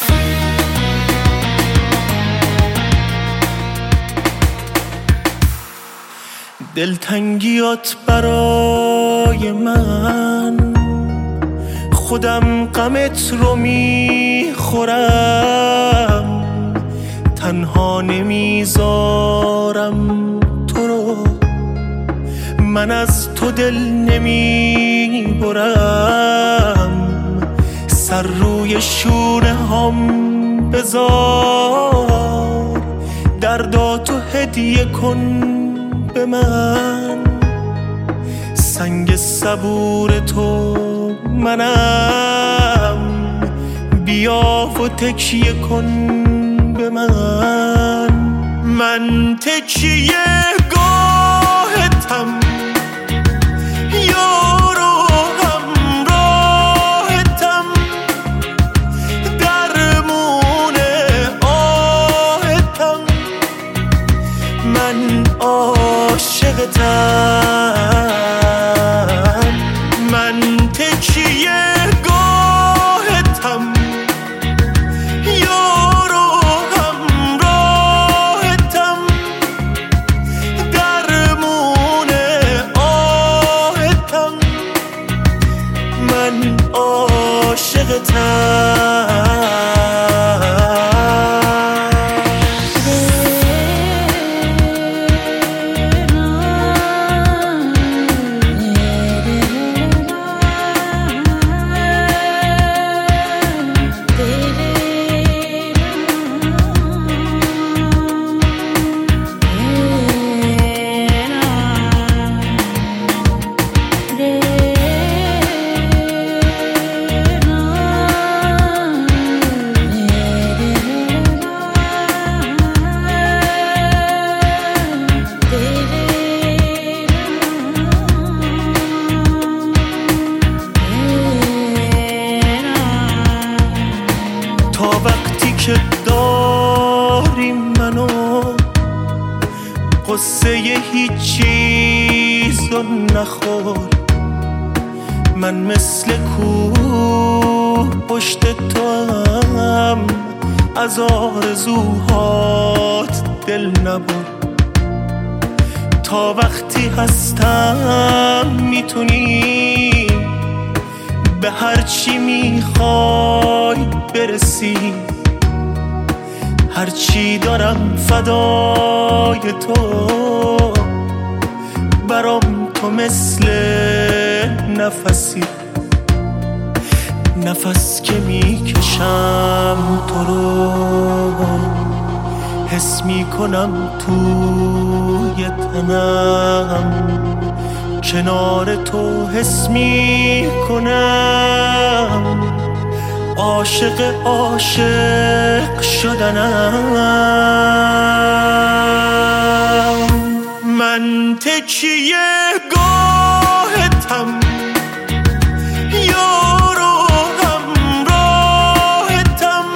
دلتنگیات برای من، خودم غمت رو میخورم، تنها نمیذارم تو رو، من از تو دل نمیبرم، سر روی شونه هم بذار، درداتو هدیه کن به من، سنگ صبور تو منم، بیا و تکیه کن به من، من تکیه گاهتم، یار و همراهتم، درمون آهتم، من عاشقتم، من تکیه گاهتم، یار و همراهتم، درمون آهتم، من عاشقتم. تا وقتی که داری منو، قصه هیچ چیزو نخور، من مثل کوه پشت تو هم، از آرزوهات دل نبر، تا وقتی هستم میتونی به هرچی میخوای برسی، هرچی دارم فدای تو، برام تو مثل نفسی، نفس که میکشم تو رو، حس میکنم توی تنم، کنار تو حس میکنم، عاشق عاشق شدنم، من تکیه گاهتم، یار و همراهتم،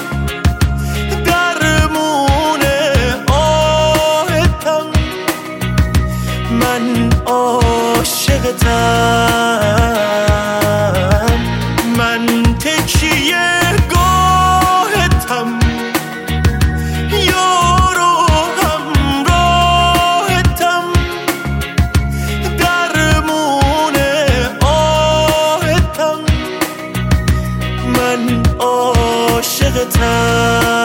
درمون آهتم، من عاشقتم، من تکیه گاهتم، یار و همراهتم، درمون آهتم، من عاشقتم.